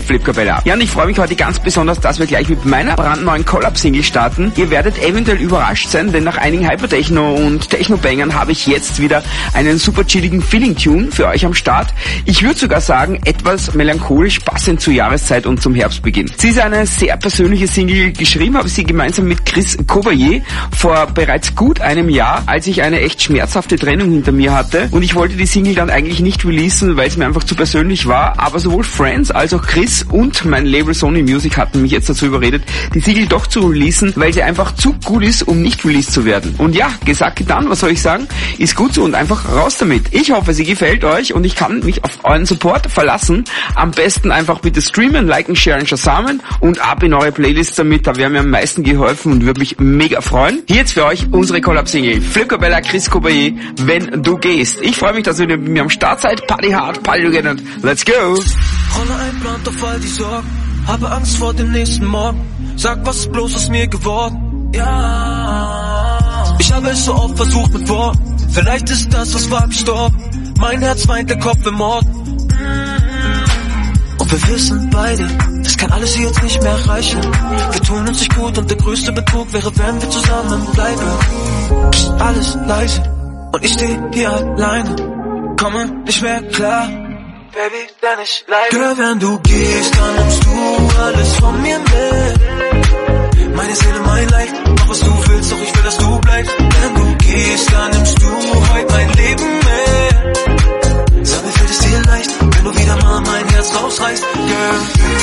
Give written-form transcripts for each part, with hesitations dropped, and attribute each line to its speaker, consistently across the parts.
Speaker 1: Flip Capella. Ja, und ich freue mich heute ganz besonders, dass wir gleich mit meiner brandneuen Collab-Single starten. Ihr werdet eventuell überrascht sein, denn nach einigen Hypertechno- und Techno-Bangern habe ich jetzt wieder einen super chilligen Feeling-Tune für euch am Start. Ich würde sogar sagen, etwas melancholisch, passend zur Jahreszeit und zum Herbstbeginn. Sie ist eine sehr persönliche Single. Geschrieben habe ich sie gemeinsam mit Chris Cobaye vor bereits gut einem Jahr, als ich eine echt schmerzhafte Trennung hinter mir hatte. Und ich wollte die Single dann eigentlich nicht releasen, weil es mir einfach zu persönlich war. Aber sowohl Friends als auch Chris und mein Label Sony Music hatten mich jetzt dazu überredet, die Single doch zu releasen, weil sie einfach zu gut ist, um nicht released zu werden. Und ja, gesagt, getan, was soll ich sagen? Ist gut so und einfach raus damit. Ich hoffe, sie gefällt euch und ich kann mich auf euren Support verlassen. Am besten einfach bitte streamen, liken, sharen, shazamen und ab in eure Playlists damit. Da wäre mir am meisten geholfen und würde mich mega freuen. Hier jetzt für euch unsere Collab-Single. Flip Capella, Chris Cobaye, Wenn du gehst. Ich freue mich, dass ihr mit mir am Start seid. Party hard, Party together und let's go!
Speaker 2: Rolle ein Plan auf all die Sorgen, habe Angst vor dem nächsten Morgen. Sag, was ist bloß aus mir geworden? Ja, ich habe es so oft versucht mit Worten. Vielleicht ist das, was war, gestorben. Mein Herz weint, der Kopf im Mord. Und wir wissen beide, das kann alles hier jetzt nicht mehr reichen. Wir tun uns nicht gut und der größte Betrug wäre, wenn wir zusammen bleiben. Psst, alles leise und ich stehe hier alleine, komme nicht mehr klar. Baby, denn ich leide. Girl, wenn du gehst, dann nimmst du alles von mir mit. Meine Seele, mein Leid, mach was du willst, doch ich will, dass du bleibst. Wenn du gehst, dann nimmst du heute mein Leben mit. Sag mir, fällt es dir leicht, wenn du wieder mal mein Herz rausreißt, Girl.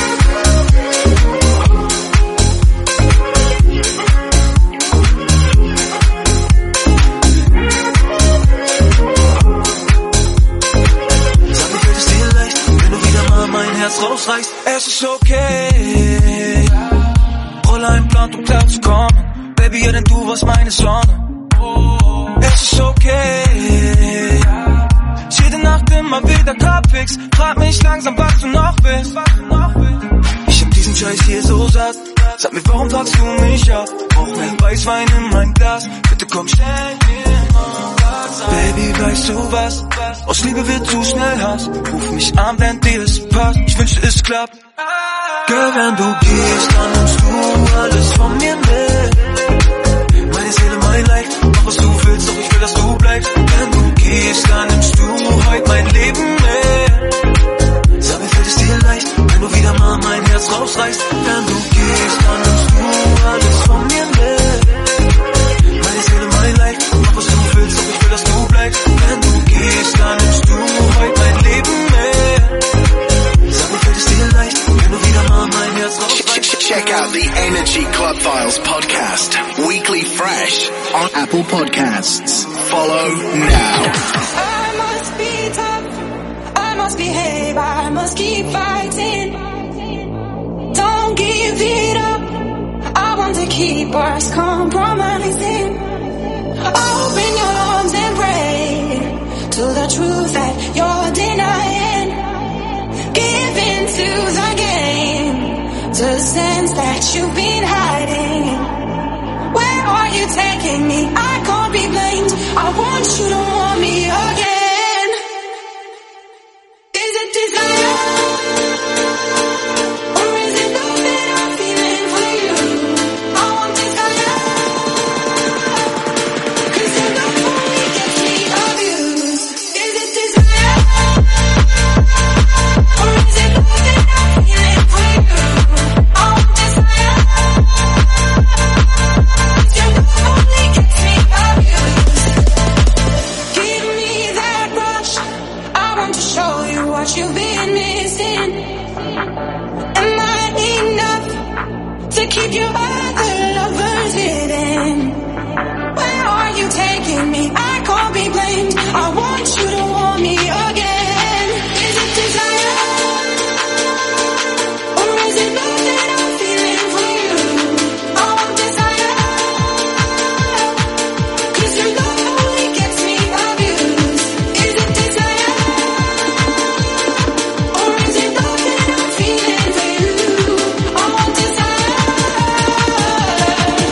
Speaker 2: Rausreißt, es ist okay. Rolle ein Plan, um klar zu kommen. Baby, ja, denn du warst meine Sonne. Es ist okay. Jede Nacht immer wieder Kopfix. Frag mich langsam, was du noch willst. Ich hab diesen Scheiß hier so satt. Sag mir, warum fragst du mich ab? Brauch mehr Weißwein in mein Glas. Bitte komm, schenk mir mal. Baby, weißt du was? Aus Liebe wird zu schnell Hass. Ruf mich an, wenn dir es passt. Ich wünschte, es klappt. Girl, wenn du gehst, dann nimmst du alles von mir mit. Meine Seele, mein Leid, mach was du willst, doch ich will, dass du bleibst. Wenn du gehst, dann nimmst du heute mein Leben mit. Sag mir, fällt es dir leicht, wenn du wieder mal mein Herz rausreißt. Wenn du gehst, dann nimmst du alles von mir mit. Meine Seele, mein Leid, mach was du willst, doch ich will, dass du bleibst. Wenn du gehst, dann nimmst du heute mein Leben mit. Sag mir, fällt es dir leicht, wenn du wieder mal mein Herz rausreißt.
Speaker 3: Check out the Energy Club Files podcast, weekly fresh on Apple Podcasts. Follow now.
Speaker 4: I must be tough, I must behave, I must keep fighting. Don't give it up, I want to keep us compromising. Open your arms and pray to the truth that you're denying. Give in to the game, to the sense that you've been hiding. Where are you taking me? I can't be blamed. I want you to want me again. Is it desire? Or is it love that I'm feeling for you? I want desire. 'Cause your love only gets me abused. Is it desire? Or is it love that I'm feeling for you? I want desire. 'Cause your love only gets me abused. Give me that rush. I want to show you what you've been missing. Am I enough to keep your other lovers hidden? Where are you taking me? I can't be blamed. I want you to want me again. Is it desire? Or is it love that I'm feeling for you? I want desire. 'Cause your love only gets me abused. Is it desire? Or is it love that I'm feeling for you? I want desire.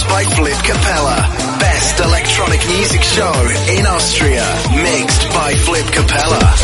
Speaker 3: Files by Flip Capella. Best electronic music show in Austria. Mixed by Flip Capella.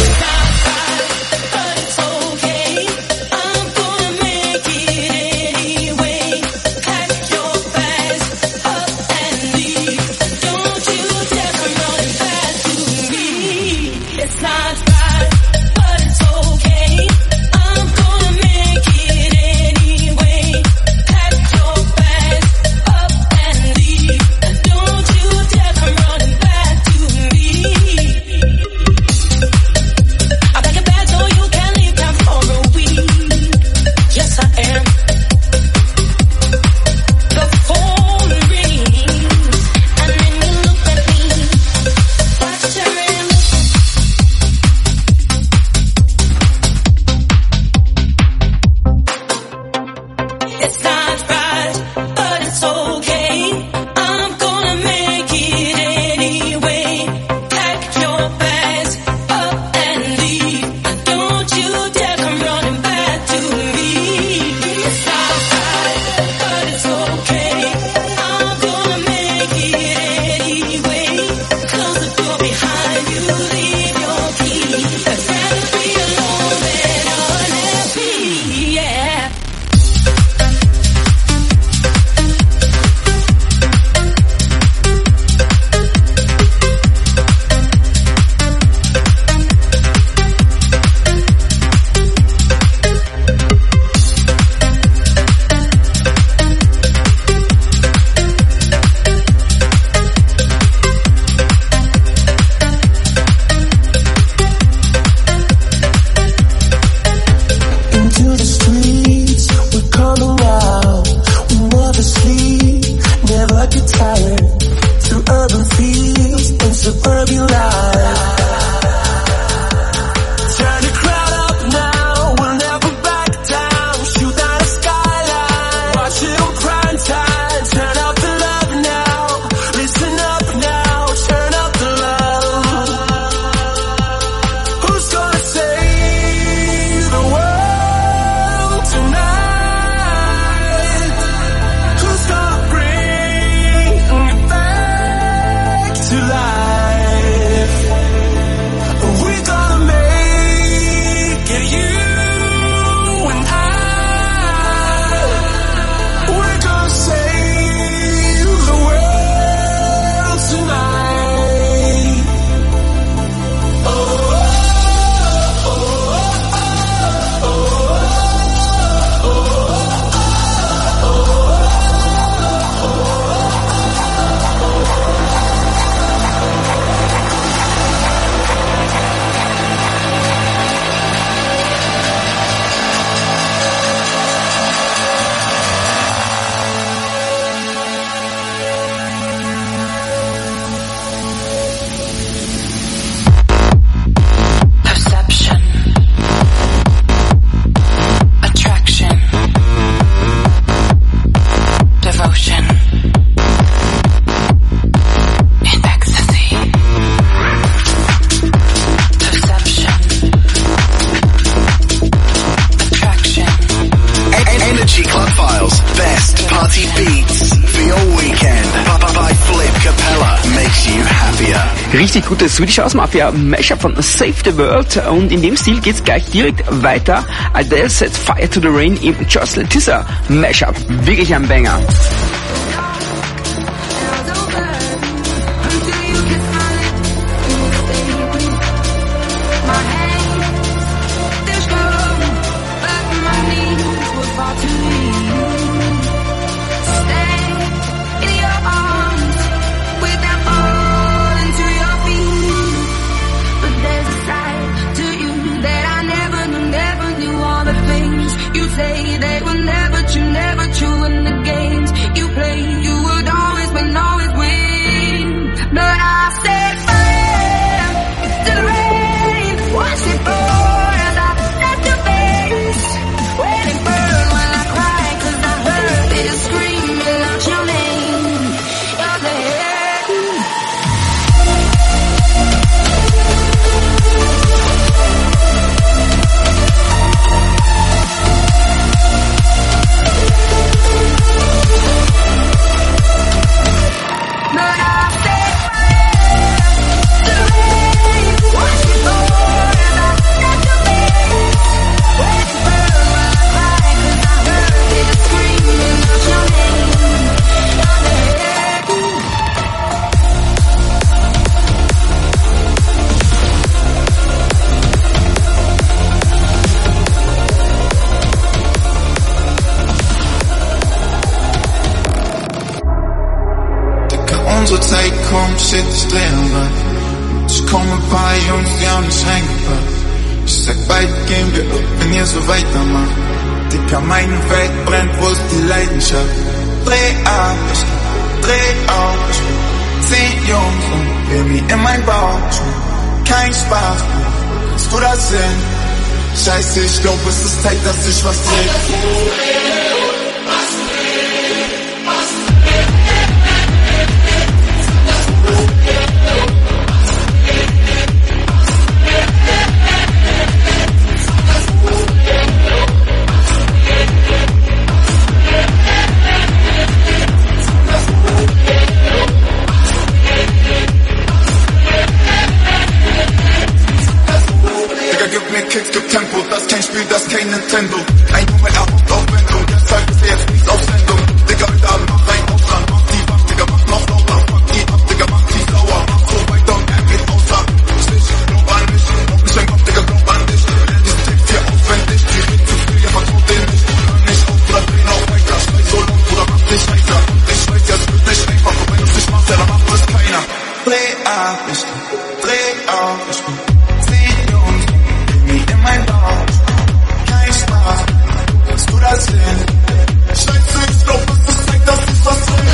Speaker 1: Richtig gute Swedish House Mafia Mashup von Save the World, und in dem Stil geht's gleich direkt weiter. Adele Set Fire to the Rain im Just Letissa Mashup. Wirklich ein Banger.
Speaker 4: You say they were never true, and the games you
Speaker 5: unsere Zeit kommt, shit, ich dreh am Rad. Ich komme ein paar Jungs, die haben mich reingepackt. Ich sag, bald gehen wir ab, wenn ihr so weitermacht. Dicker, meine Welt brennt, wo ist die Leidenschaft? Dreh auf, 10 Jungs und Baby in mein Bauch. Kein Spaß, kannst du das sehen? Scheiße, ich glaub, es ist Zeit, dass ich was drehe. Kicks, gibt Tempo, das kein Spiel, das kein Nintendo. Ein Junge, er hofft auf Wendung, deshalb ist er jetzt nicht auf Sendung. Digga, heute Abend mach rein Ausland, mach die wach, Digga, mach noch lauter. Fuck die ab, Digga, mach die sauer, mach so weiter und er geht außer. Ich glaub an mich, glaub nicht an Gott, Digga, glaub an dich. Diesen Text hier auswendig, die reden zu viel, ja, vertraut den nicht. Hör nicht auf, oder drehen auch weiter, schrei so laut, oder mach dich weiter. Und ich weiß, ja, es wird nicht einfach, und wenn du's nicht machst, ja, dann macht es keiner. Dreh auf, ich bin 10 Jungs, in mein Bauch, kein Spaß, kannst du das sehen? Scheiße, ich glaub, es ist Zeit, dass ich was will.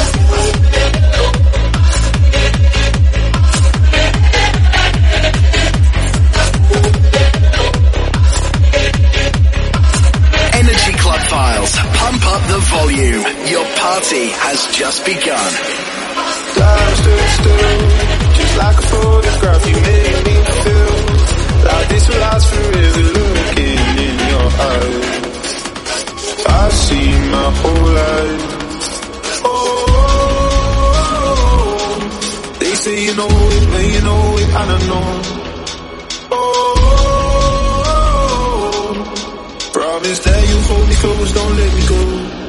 Speaker 3: Energy Club Files, pump up the volume. Your party has just begun.
Speaker 5: Time stood still, just like a photograph, you made me feel like this will last forever, looking in your eyes. I see my whole life. Oh, they say you know it, but you know it, I don't know. Oh, promise that you hold me close, don't let me go.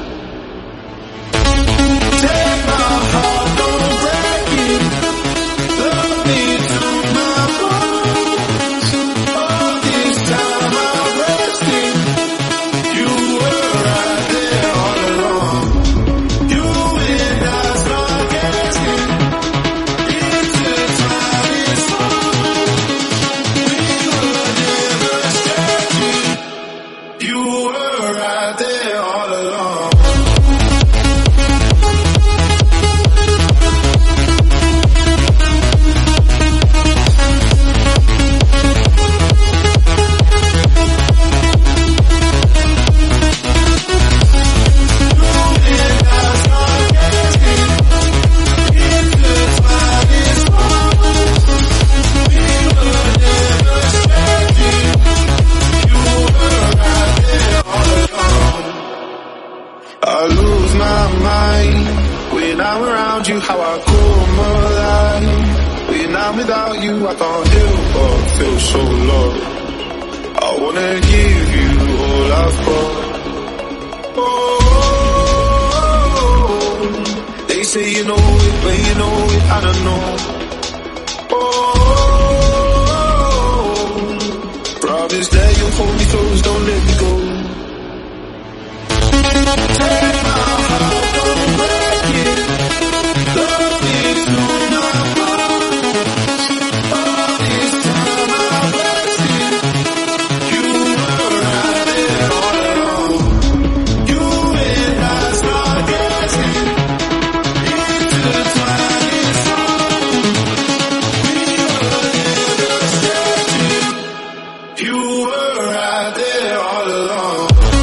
Speaker 5: Take my heart, don't break it. Love me to my bones. All this time I'm resting. You were right there all along. You and I's not guessing. Intertwined in song. We were never stretching. You were right there all along. I lose my mind when I'm around you, how I come alive. When I'm without you, I can't help but feel so low. I wanna give you all I've got. Oh, they say you know it, but you know it, I don't know. Oh, promise that you'll hold me close, don't let me go. Take my heart, don't break it. Love me to my bones. All this time I'm wasting. You were right there all along. You and I's not guessing. Intertwined in song. We were never stretching. You were right there all along.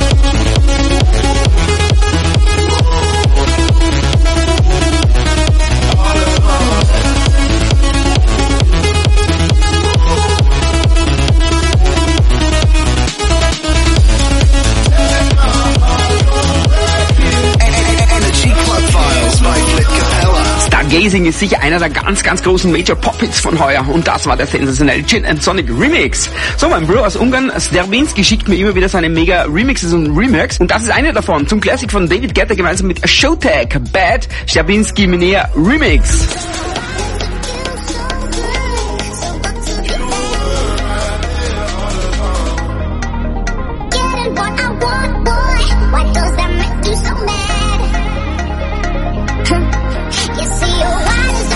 Speaker 1: Stargazing ist sicher einer der ganz, ganz großen Major-Pop-Hits von heuer und das war der sensationelle Gin & Sonic Remix. So, mein Bro aus Ungarn, Sterbinski, schickt mir immer wieder seine mega Remixes und Remakes und das ist einer davon, zum Classic von David Guetta gemeinsam mit Showtag, Bad, Sterbinski Minea Remix.
Speaker 6: You see, your wine is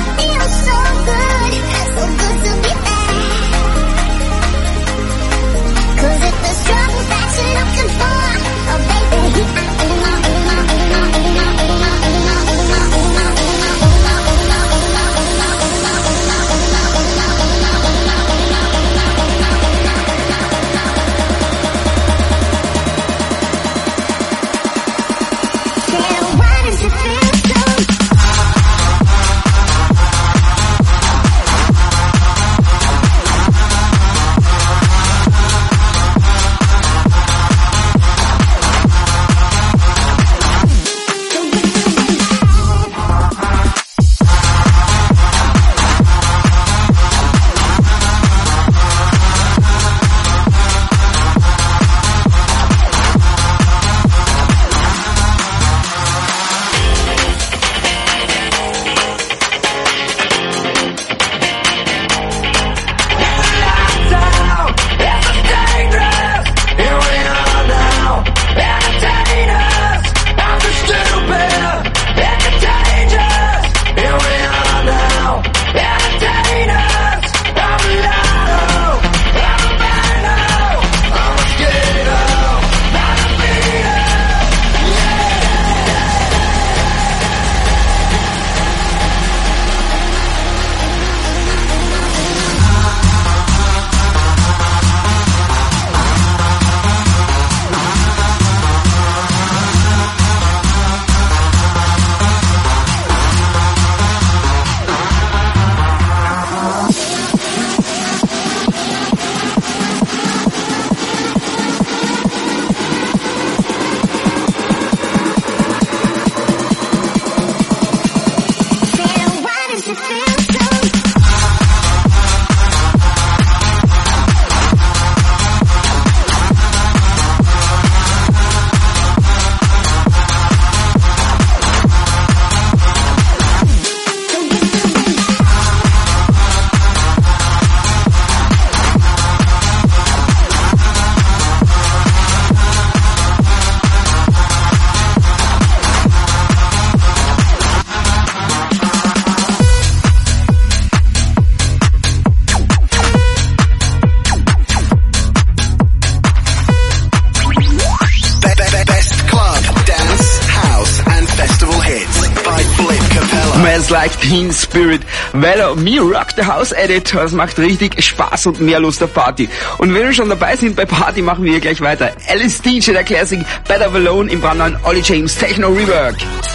Speaker 1: Dance Like Teen Spirit. Valor Me Rock the House Edit. Das macht richtig Spaß und mehr Lust auf Party. Und wenn wir schon dabei sind bei Party, machen wir hier gleich weiter. Alice DJ, der Classic Better Alone im brandneuen Ollie James Techno Rework.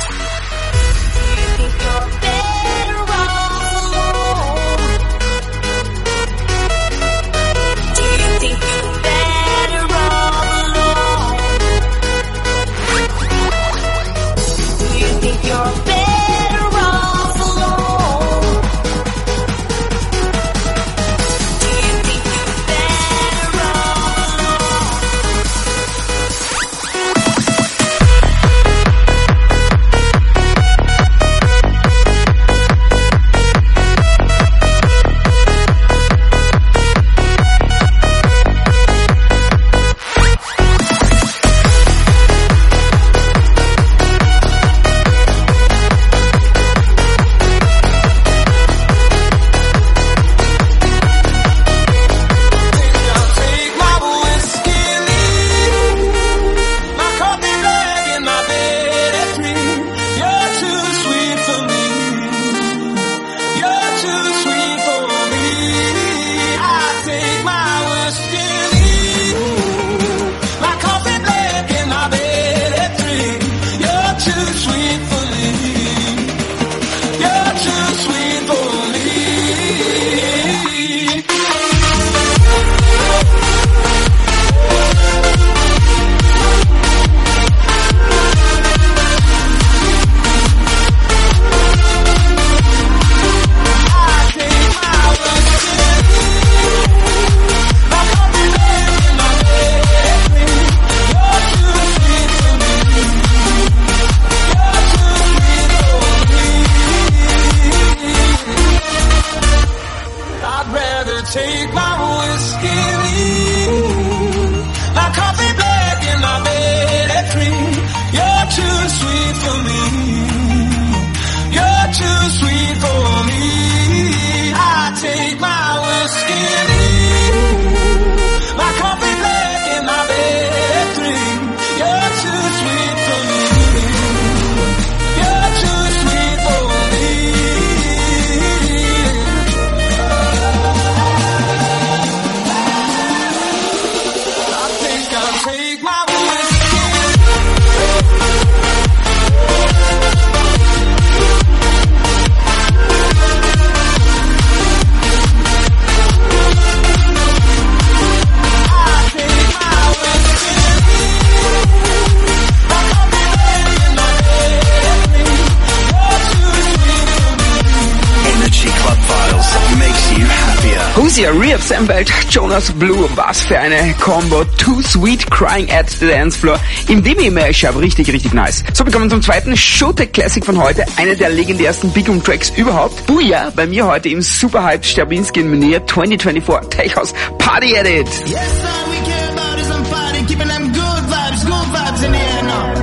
Speaker 1: Reassembled Jonas Blue, was für eine Combo. Too Sweet Crying at the Dance Floor im Demi-Mashup, richtig nice. So, wir kommen zum zweiten Showtech Classic von heute, eine der legendärsten Big Room Tracks überhaupt. Booyah, bei mir heute im Superhyped Sterbinski in Menier 2024 Tech House Party Edit.
Speaker 6: Yes, all we care about is some party, keeping them good vibes in the air now.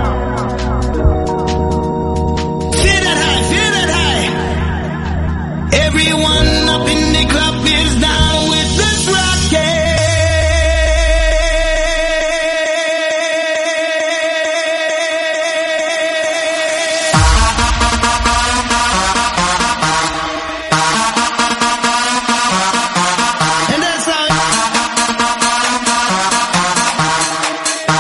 Speaker 6: Feel that high. Everyone up in the club is down with this rocket. And that's how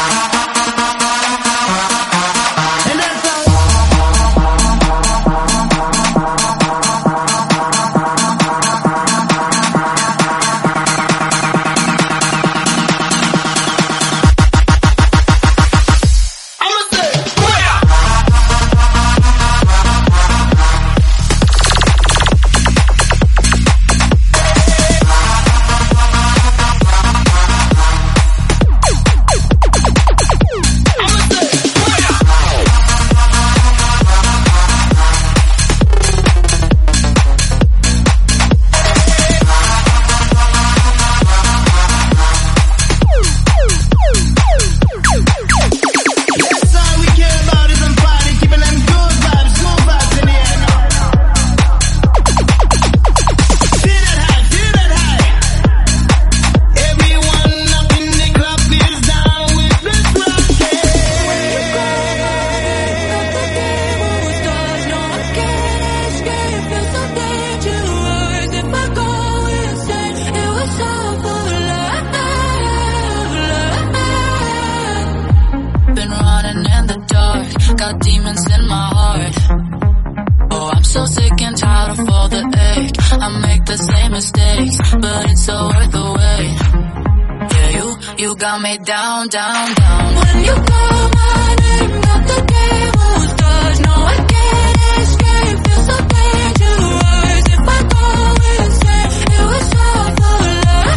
Speaker 7: so worth the wait. Yeah, you got me down, down, down. When you call my name, got the devil's touch. No, I can't escape, feel so dangerous. If I go insane, it was all for love.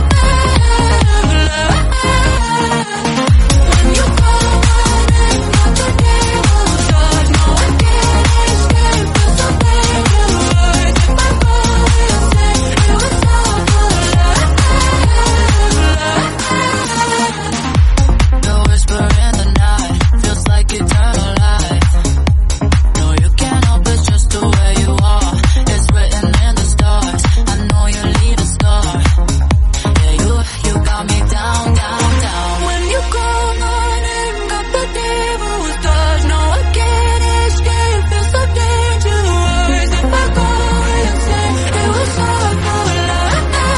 Speaker 7: When you call my name, got the devil's touch. No, I can't escape, feel so dangerous. If I go insane, it was all for love. The whisper in the night feels like eternal life. No, you can't help it, just the way you are. It's written in the stars. I know you leave a scar. Yeah, you got me down, down, down. When you call my name, got the devil's touch. No, I can't escape, feel so dangerous. If I go insane, it was all for love.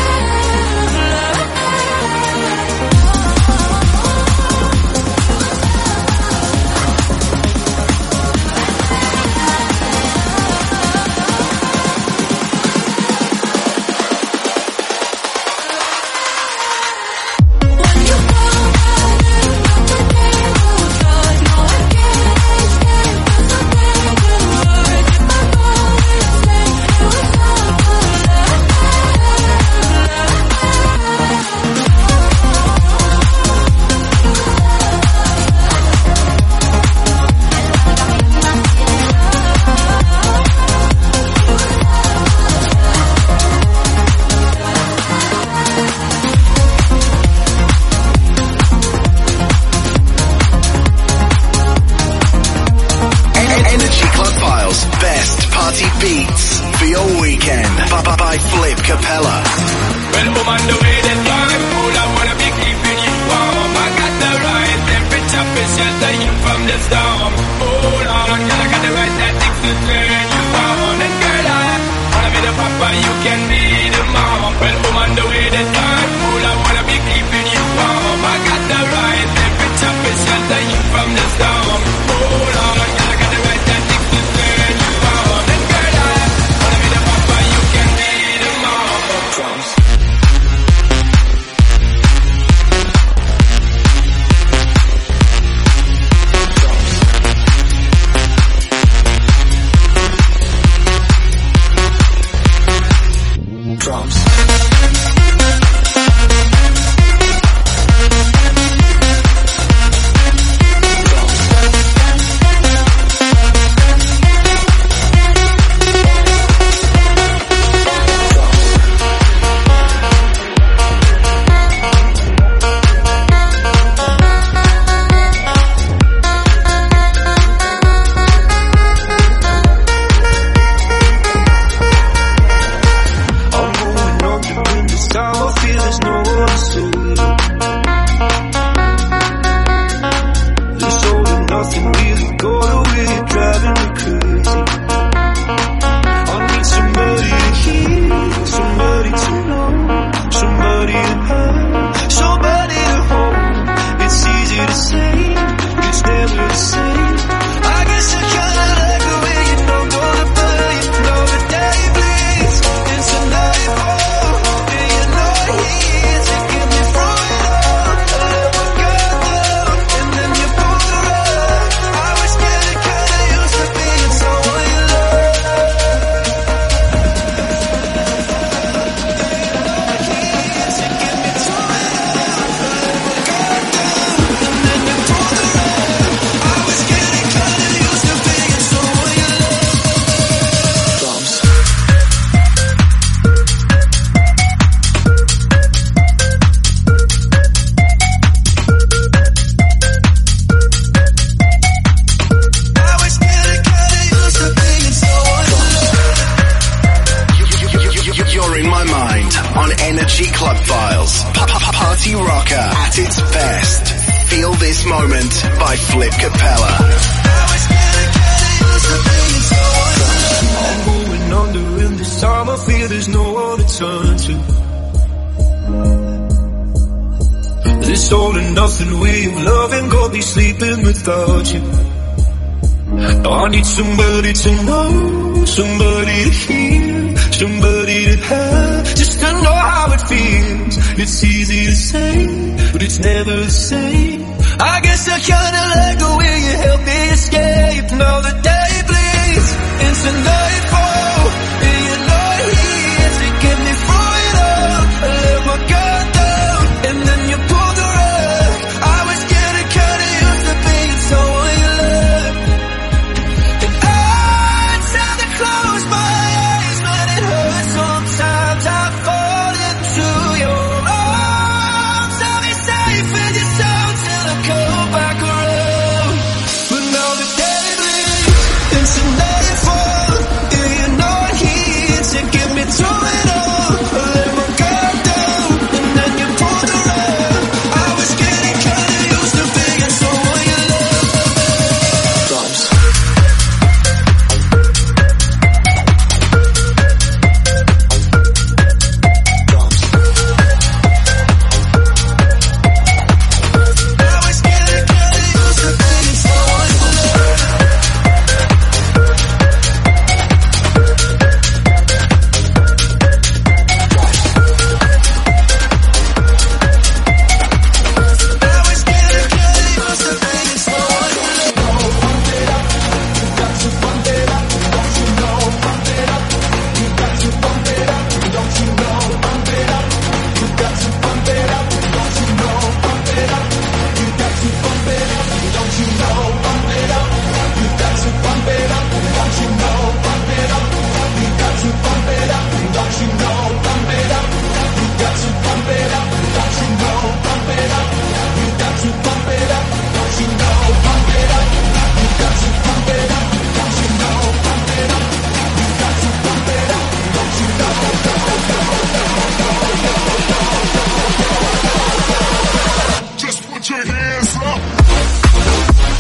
Speaker 7: When you call my name, got the devil's touch. No, I can't escape, feel so dangerous. If I go insane, it was all for love.
Speaker 3: Energy Club Files, best party beats for your weekend. By Flip Capella.
Speaker 8: Well, I'm on the way that time. All I wanna be keeping you warm. I got the right temperature to shelter you from the storm. Hold on, girl, I got the right tactics to turn you on. And girl, I wanna be the papa, you can be the mom. Well, I'm on the way that time. All I wanna be keeping you warm. I got the right temperature to shelter you from the storm. Hold on, girl, I got the right tactics to turn you on. And girl, I wanna be the papa, you can be the mom. Drums. Drums.
Speaker 2: I'm moving on to win this time. I feel there's no one to it. This all and nothing really got away, driving me crazy. I need somebody to hear, somebody to know, somebody to have, somebody to hold. It's easy to say, it's never the same. I guess I kinda like the way you know I'm gonna play. Know the day bleeds into nightfall, and you're not here to get me through it all. I never got down, and then you pulled the rug. I was getting kinda used to being someone you love.
Speaker 3: You're in my mind on Energy Club Files. Party rocker at its best. Feel this moment by Flip Capella.
Speaker 2: I'm going under in this time. I feel there's no one to turn to. This all and nothing way of loving, got me sleeping without you. I need somebody to know, somebody to hear, somebody to have, just just to know how it feels. It's easy to say, but it's never the same. I guess I kinda like the way you help me escape. Now the day bleeds into nightfall, and you're not here to get me through it all. I let my guard down, and then you pulled the rug. I was getting kinda used to being someone you loved. And I try to close my eyes, but it hurts sometimes. I fall into your arms. I'll be safe in your sound till I come back around. But now the day bleeds into nightfall, and you're not here to get me through it all. I let my guard down, and then you pulled the rug. I was getting kinda used to being someone you loved. Drums. I was getting kinda used to being someone you loved. I was getting kinda used to being someone you loved.
Speaker 5: Just put your hands up.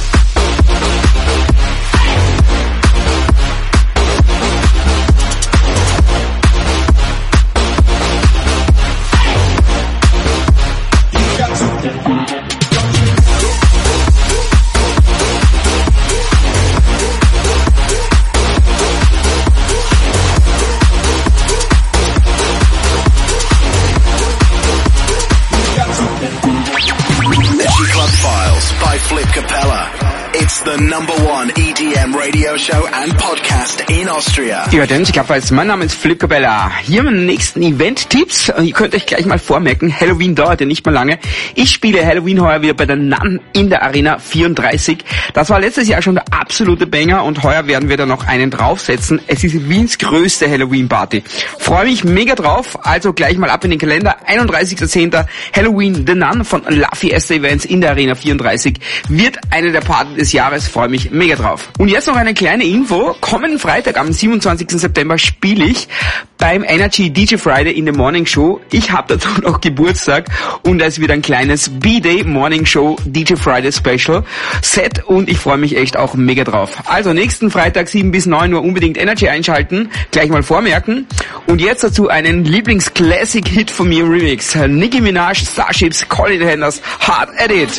Speaker 3: Energy Club Files by Flip Capella. It's the #1 EDM radio show and podcast in Austria.
Speaker 1: Ihr hört Energy Club Files, mein Name ist Flip Capella. Hier meine nächsten Event-Tipps. Ihr könnt euch gleich mal vormerken, Halloween dauert ja nicht mehr lange. Ich spiele Halloween heuer wieder bei der Nun in der Arena 34. Das war letztes Jahr schon der absolute Banger und heuer werden wir da noch einen draufsetzen. Es ist Wiens größte Halloween-Party. Freue mich mega drauf, also gleich mal ab in den Kalender. 31.10. Halloween The Nun von La Fiesta Events in der Arena 34 wird eine der Partys des Jahres. Freue mich mega drauf. Und jetzt noch eine kleine Info. Kommenden Freitag am 27. September spiele ich beim Energy DJ Friday in der Morning Show. Ich habe dazu noch Geburtstag und es wird ein kleines B-Day Morning Show DJ Friday Special Set und ich freue mich echt auch mega drauf. Also nächsten Freitag 7 bis 9 Uhr unbedingt Energy einschalten, gleich mal vormerken. Und jetzt dazu einen Lieblings-Classic-Hit von mir Remix. Nicki Minaj, Starships, Colin Henders, Hard at It.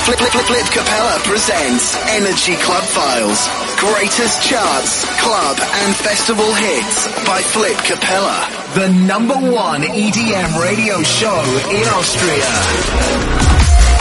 Speaker 3: Flip Capella presents Energy Club Files. Greatest charts, club and festival hits by Flip Capella. The #1 EDM radio show in Austria.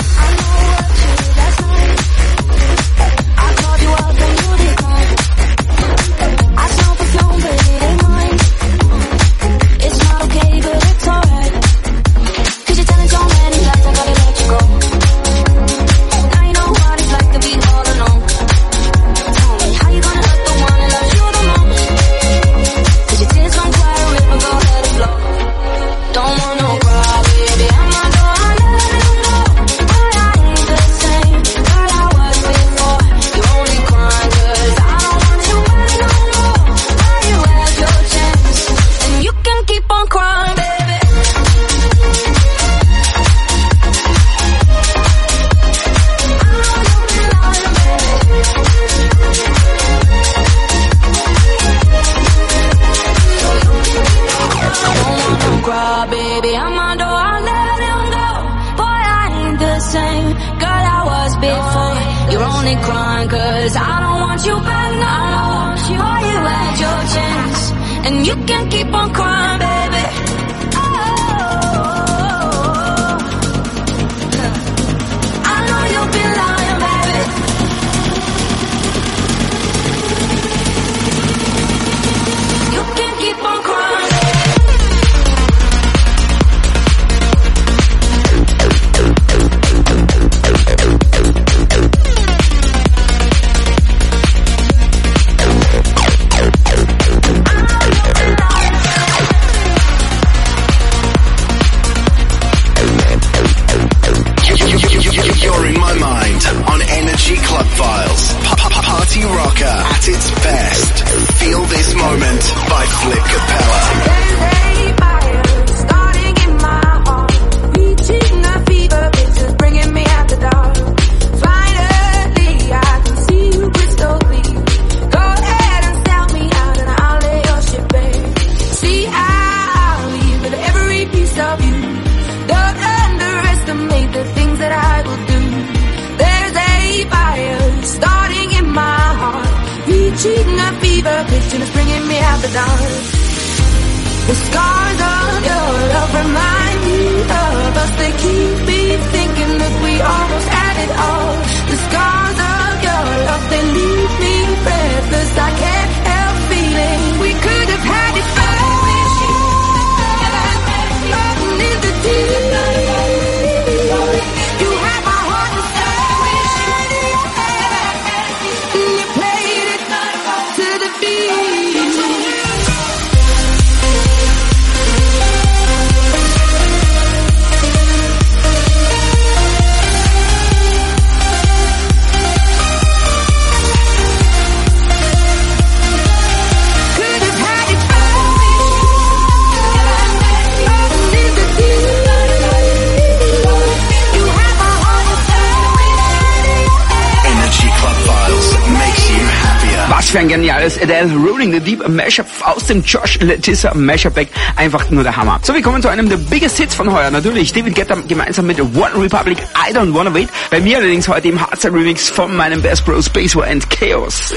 Speaker 1: Für ein geniales Adele Rolling the Deep Mashup aus dem Josh Letissa Mashup Pack. Einfach nur der Hammer. So, wir kommen zu einem der biggest Hits von heuer. Natürlich David Guetta gemeinsam mit One Republic, I Don't Wanna Wait. Bei mir allerdings heute im Hardstyle Remix von meinem Best Bro Space War and Chaos.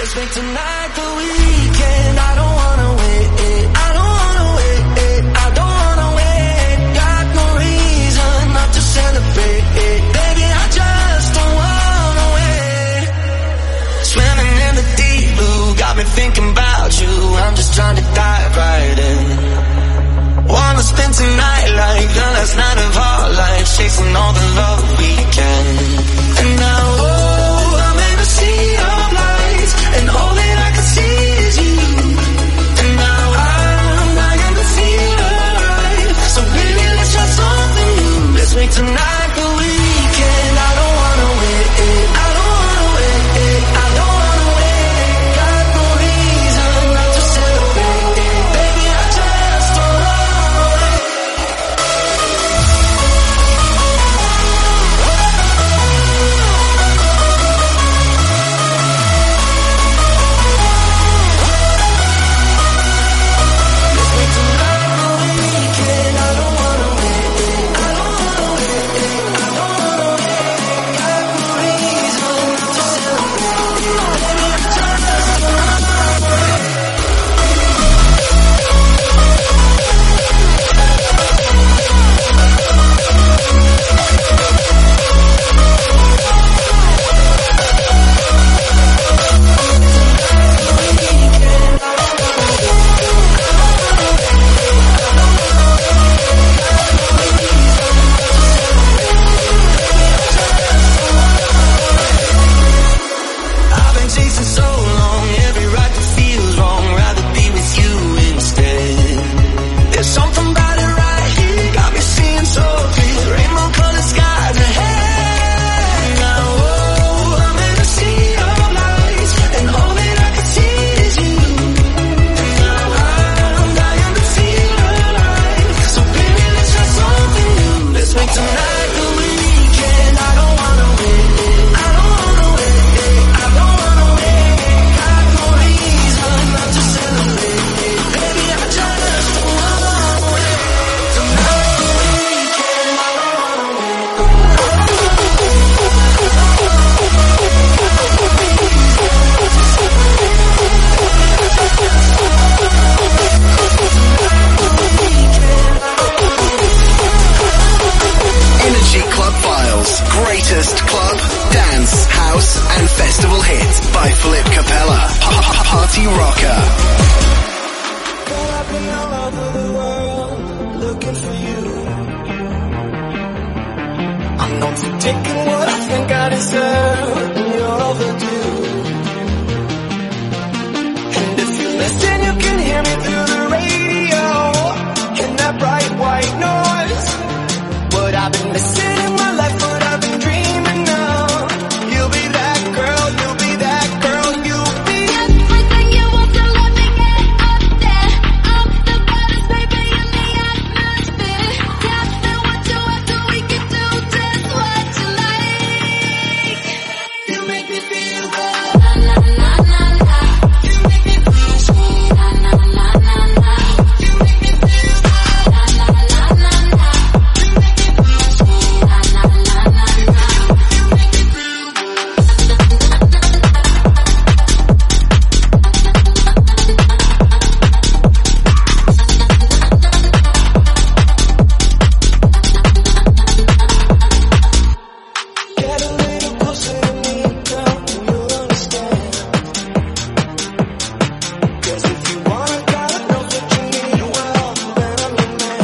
Speaker 2: Got me thinking about you, I'm just trying to dive right in. Wanna spend tonight like the last night of our life, chasing all the love we can. And now, oh, I'm in a sea of lights, and all that I can see is you. And now I'm dying to feel alright, so baby let's try something new. Let's make tonight the weekend. I don't wanna wait, I don't wanna wait, I don't wanna wait. not taking what I think I deserve, and you're overdue. And if you listen, you can hear me through the radio, in that bright white noise. What I've been missing in my life, what I've been dreaming of. You'll be that girl, you'll be that girl, you'll be
Speaker 7: everything you want, so let me get up there. I'm the baddest baby in the atmosphere. Tell me what you want so we can do just what you like. You make me feel good. Na na na na na. You make me feel good. Na na na na na. You make me feel good. Na na na na na. You make me feel good. Na na na na na. You make me feel good.
Speaker 2: Get a little closer to me, girl, and you'll understand. 'Cause if you want a guy that knows what you need, well, then I'm your man.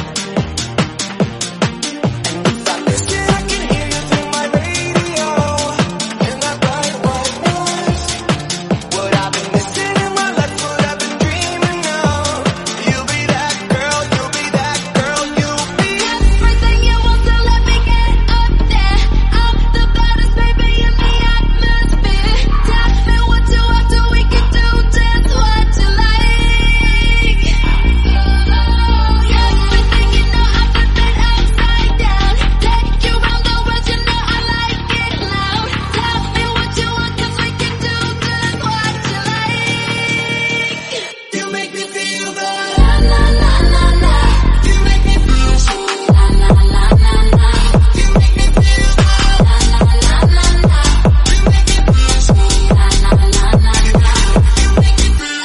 Speaker 2: And if I listen, I can hear you through my radio, in that bright white noise. What I've been missing in my life, what I've been dreaming of. You'll be that girl, you'll be that girl, you'll be
Speaker 7: Everything you want, so let me get up there. I'm the baddest baby in the atmosphere. Tell me what you want so we can do just what you like. Everything you know, I flip it upside down. Take you round the world, you know I like it loud. Tell me what you want 'cause we can do just what you like.
Speaker 2: You make me feel good.
Speaker 7: Na na na na na.
Speaker 2: You make me feel good.
Speaker 7: Na na na na na.
Speaker 2: You make me feel good.
Speaker 7: Na na na na na.
Speaker 2: You make me feel good.
Speaker 7: Na na na na na.
Speaker 2: You make me feel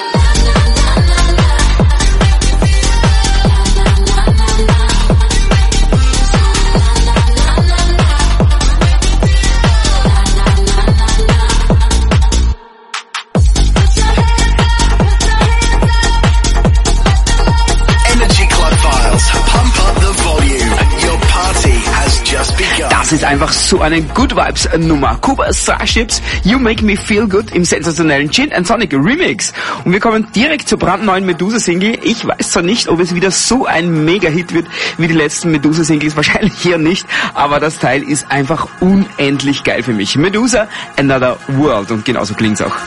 Speaker 3: Energy Club Files. Pump up the volume. Your party has just begun.
Speaker 1: Das ist einfach so eine Good Vibes Nummer. Cuba Starships, You Make Me Feel Good im sensationellen Gin and Sonic Remix. Und wir kommen direkt zur brandneuen Medusa Single. Ich weiß zwar nicht, ob es wieder so ein Mega-Hit wird wie die letzten Medusa Singles, wahrscheinlich hier nicht, aber das Teil ist einfach unendlich geil für mich. Medusa, Another World, und genauso klingt's auch.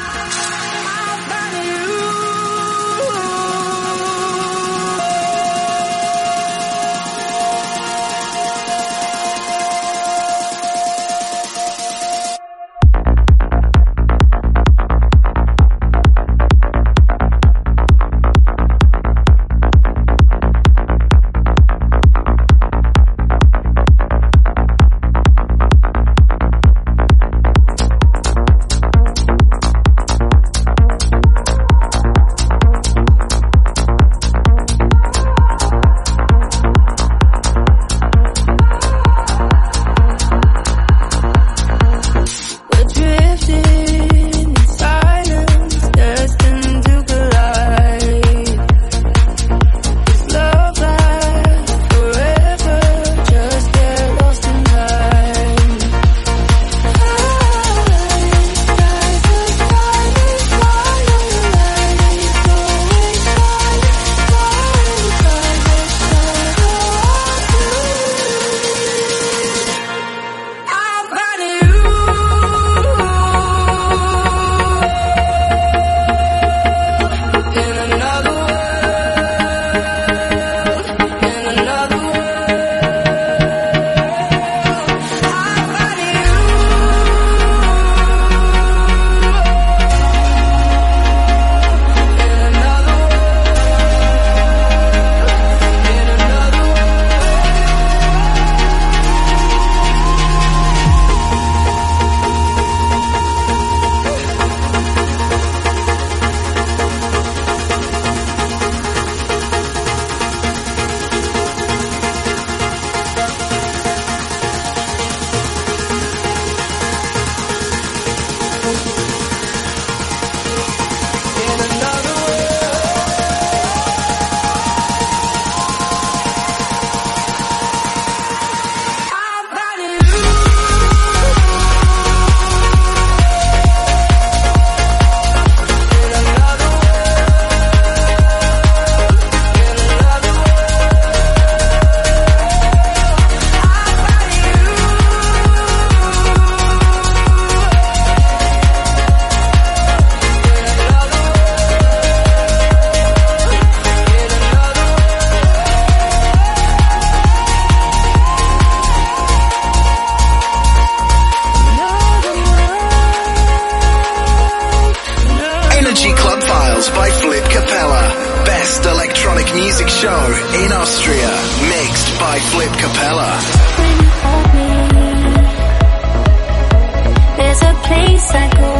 Speaker 9: place I go.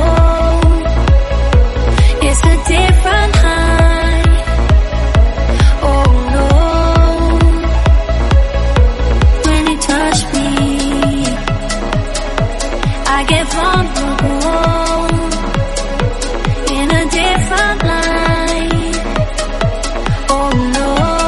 Speaker 9: It's a different high. Oh no, when you touch me, I get vulnerable in a different light. Oh no.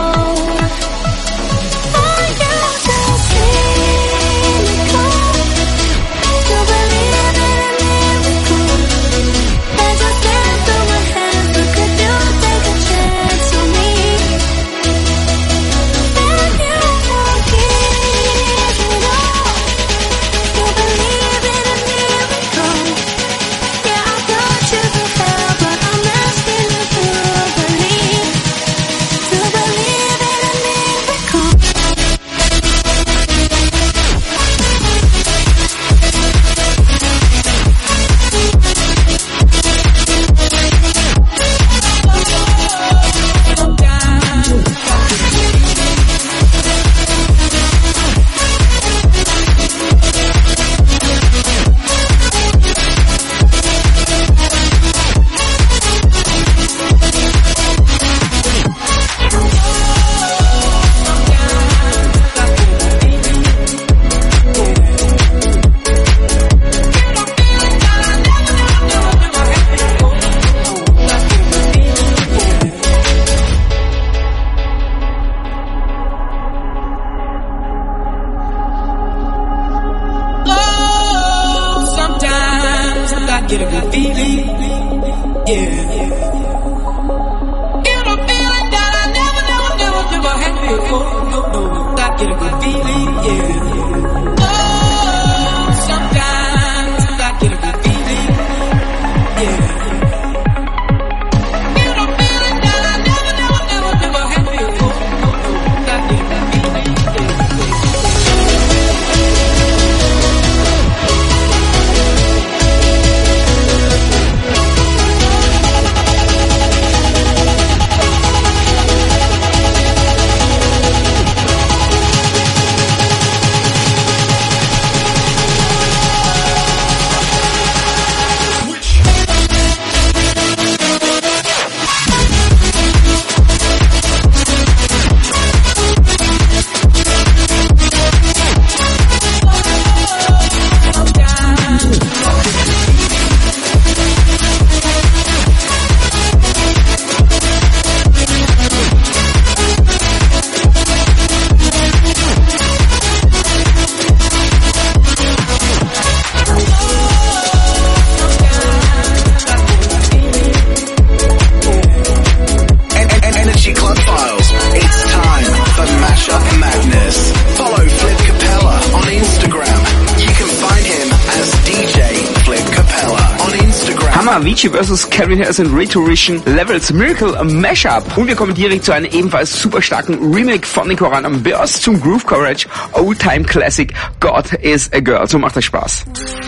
Speaker 1: Avicii vs. Calvin Harris and Rhetorician Levels Miracle Mashup. Und wir kommen direkt zu einem ebenfalls super starken Remake von den Koran Bears zum Groove Courage Old Time Classic God is a Girl. So macht das Spaß.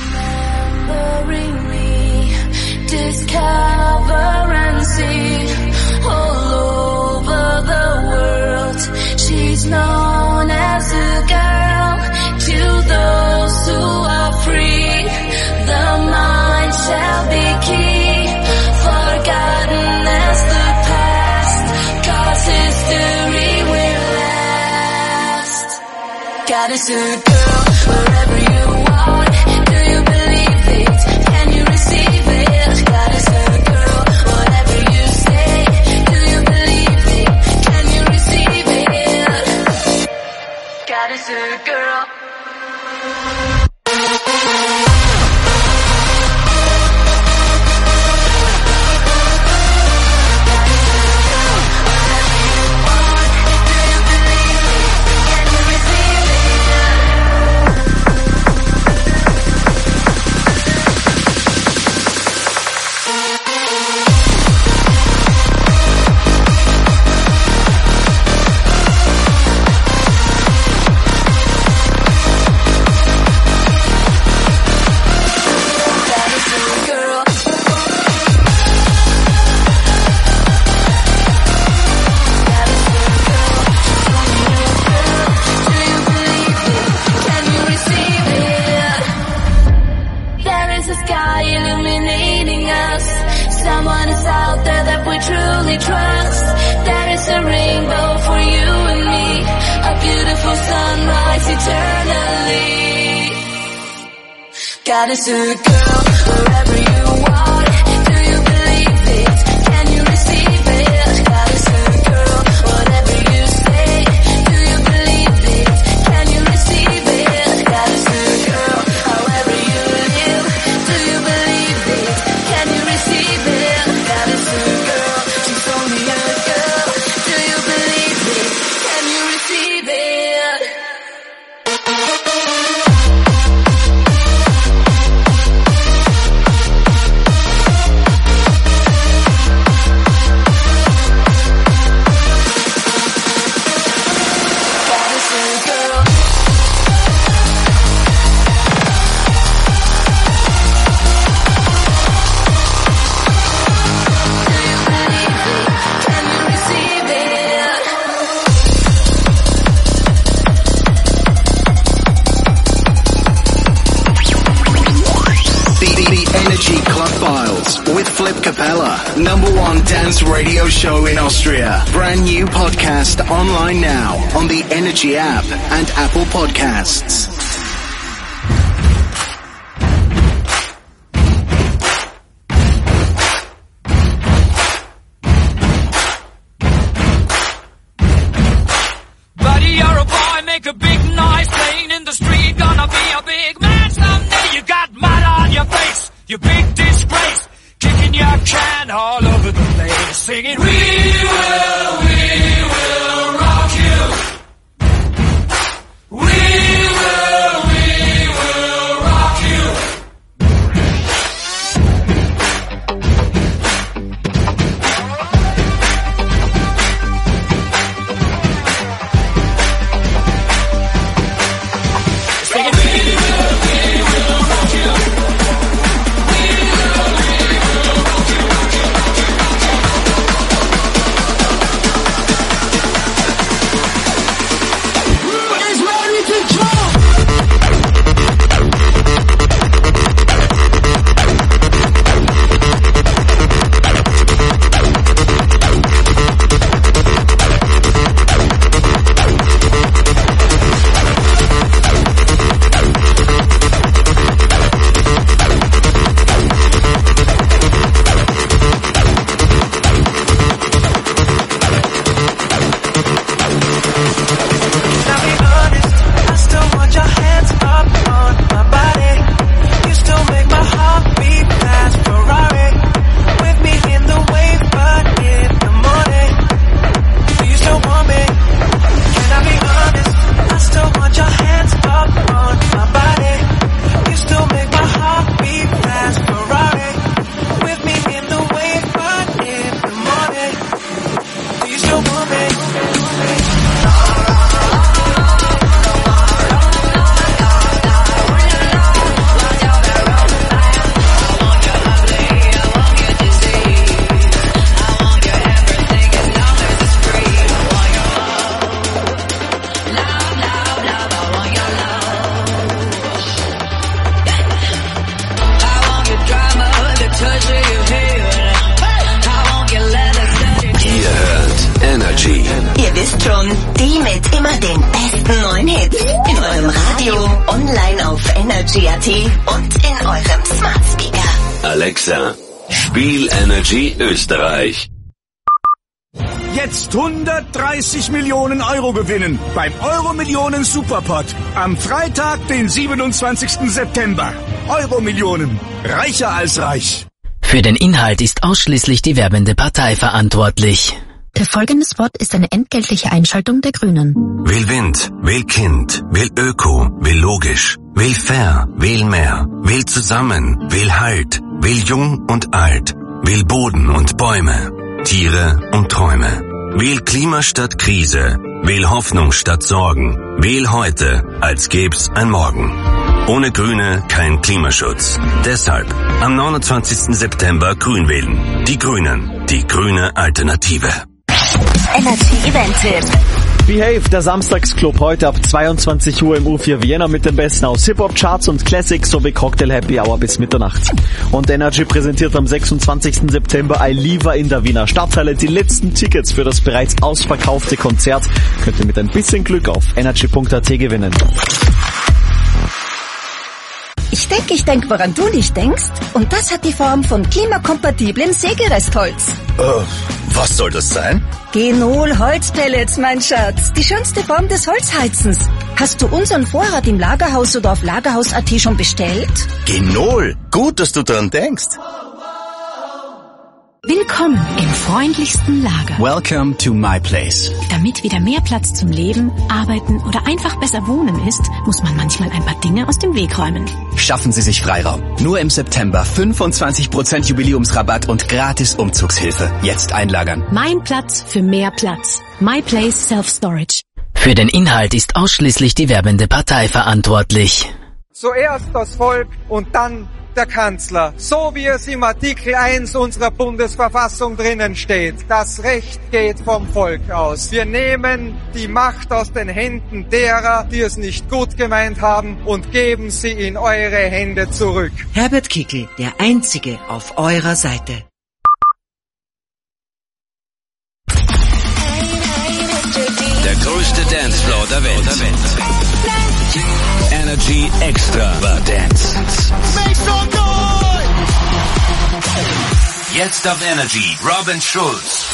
Speaker 9: Known as a girl to those who are free. The mind shall be key, forgotten as the past, 'cause history will last. God is a girl wherever you are. Do you believe it? Can you receive it? God is a girl, whatever you say. Do you believe it? Can you receive it? God is a girl. we trust. That is a rainbow for you and me, a beautiful sunrise eternally. Gotta see, girl, wherever you are. Do you believe it? Can you receive it? Gotta see, girl, whatever you say. Do you believe it? Can you receive it? Gotta see, girl, however you live. Do you believe it? Can you receive it? Gotta see, girl, she's only a girl. Do you believe it? Can you receive it?
Speaker 3: With Flip Capella, #1 dance radio show in Austria. Brand new podcast online now on the Energy app and Apple Podcasts.
Speaker 8: Buddy, you're a boy, make a big noise, playing in the street, gonna be a big man someday. You got mud on your face, you big disgrace. Kicking your can all over the place, singing, we will rock you. We will rock you. Singing, we will rock you.
Speaker 10: Energy.at und in eurem Smart Speaker.
Speaker 11: Alexa, spiel Energy Österreich.
Speaker 12: Jetzt 130 Millionen Euro gewinnen beim Euro-Millionen Superpot am Freitag, den 27. September. Euro-Millionen. Reicher als reich.
Speaker 13: Für den Inhalt ist ausschließlich die werbende Partei verantwortlich.
Speaker 14: Der folgende Spot ist eine entgeltliche Einschaltung der Grünen.
Speaker 15: Wähl Wind, wähl Kind, wähl Öko, wähl logisch, wähl fair, wähl mehr, wähl zusammen, wähl Halt, wähl jung und alt, wähl Boden und Bäume, Tiere und Träume. Wähl Klima statt Krise, wähl Hoffnung statt Sorgen, wähl heute, als gäb's ein Morgen. Ohne Grüne kein Klimaschutz. Deshalb am 29. September grün wählen. Die Grünen, die grüne Alternative.
Speaker 10: Energy Event Tipp.
Speaker 16: Behave, der Samstagsclub, heute ab 22 Uhr im U4 Vienna mit dem Besten aus Hip-Hop-Charts und Classics sowie Cocktail Happy Hour bis Mitternacht. Und Energy präsentiert am 26. September Aliva in der Wiener Stadthalle. Die letzten Tickets für das bereits ausverkaufte Konzert könnt ihr mit ein bisschen Glück auf energy.at gewinnen.
Speaker 17: Ich denk, woran du nicht denkst. Und das hat die Form von klimakompatiblen Sägerestholz.
Speaker 18: Was soll das sein?
Speaker 17: Genol Holzpellets, mein Schatz. Die schönste Form des Holzheizens. Hast du unseren Vorrat im Lagerhaus oder auf Lagerhaus.at schon bestellt?
Speaker 18: Genol, gut, dass du dran denkst.
Speaker 14: Willkommen im freundlichsten Lager.
Speaker 19: Welcome to my place.
Speaker 14: Damit wieder mehr Platz zum Leben, Arbeiten oder einfach besser wohnen ist, muss man manchmal ein paar Dinge aus dem Weg räumen.
Speaker 19: Schaffen Sie sich Freiraum. Nur im September 25% Jubiläumsrabatt und gratis Umzugshilfe. Jetzt einlagern.
Speaker 14: Mein Platz für mehr Platz. My Place Self-Storage.
Speaker 13: Für den Inhalt ist ausschließlich die werbende Partei verantwortlich.
Speaker 20: Zuerst das Volk und dann der Kanzler, so wie es im Artikel 1 unserer Bundesverfassung drinnen steht. Das Recht geht vom Volk aus. Wir nehmen die Macht aus den Händen derer, die es nicht gut gemeint haben, und geben sie in eure Hände zurück.
Speaker 21: Herbert Kickl, der Einzige auf eurer Seite.
Speaker 11: Der größte Dancefloor der Welt. Energy Extravaganza. Jetzt auf Energy, Robin Schulz.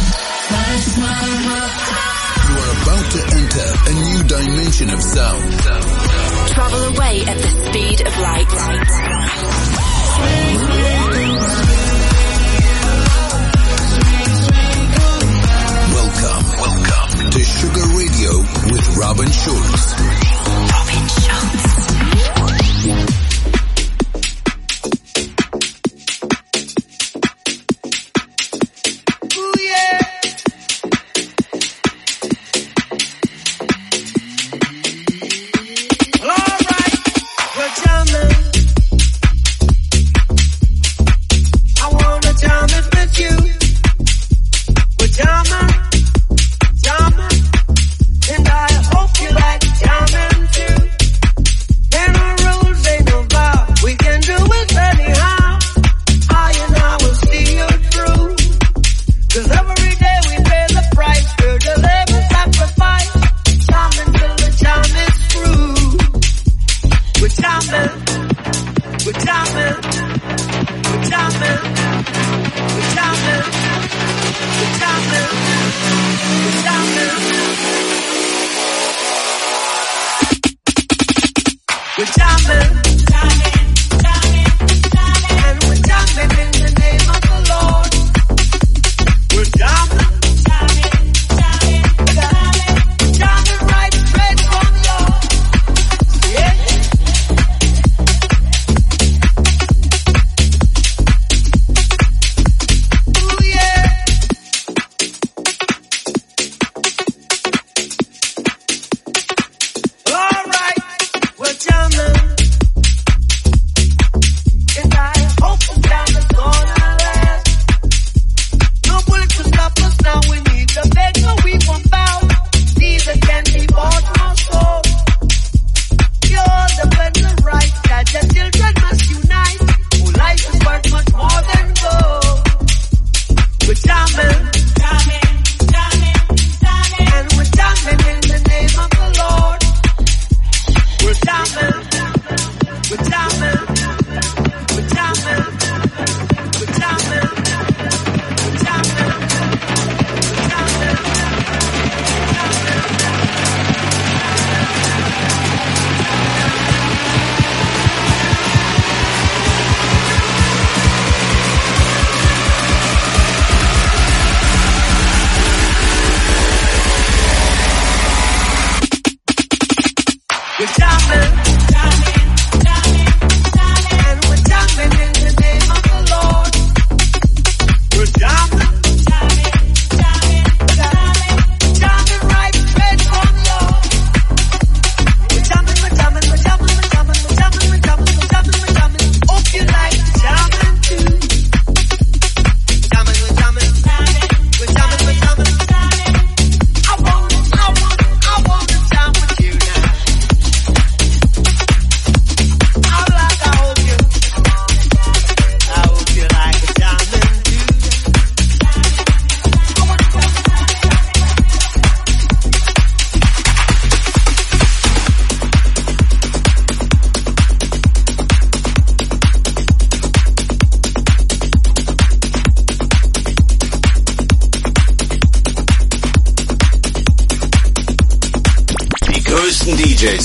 Speaker 5: You are about to enter a new dimension of sound.
Speaker 9: Travel away at the speed of light.
Speaker 5: Welcome to Sugar Radio with Robin Schulz.
Speaker 9: Robin Schulz.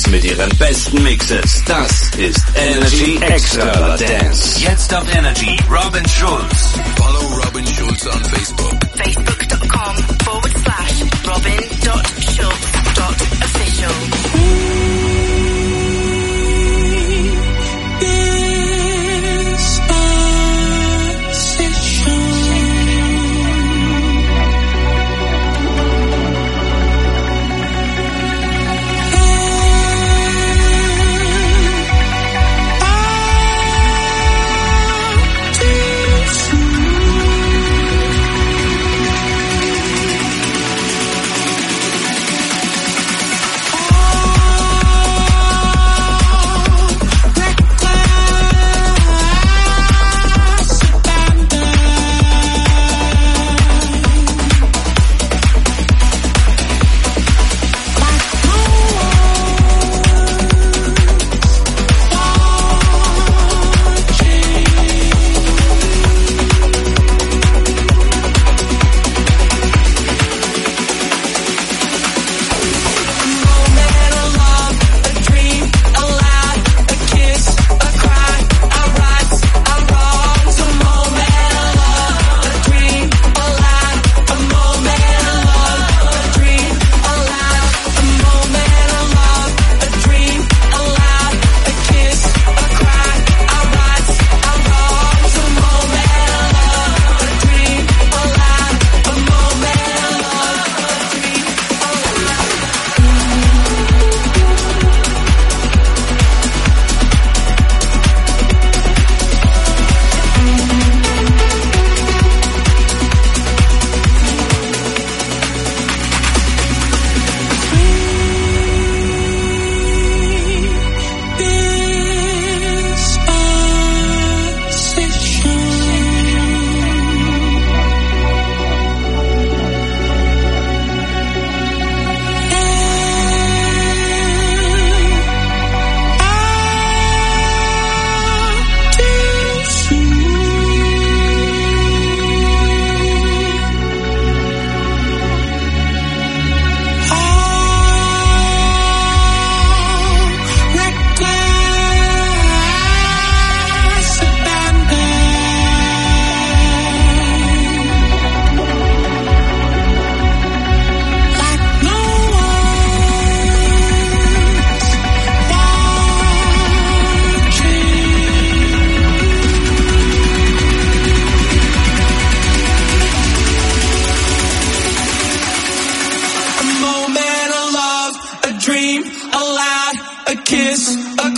Speaker 11: DJs mit ihren besten Mixes. Das ist Energy Extra Dance.
Speaker 3: Jetzt auf Energy, Robin Schulz.
Speaker 5: Follow Robin Schulz on Facebook.
Speaker 7: Facebook.com/robin.schulz.official.
Speaker 2: a kiss, a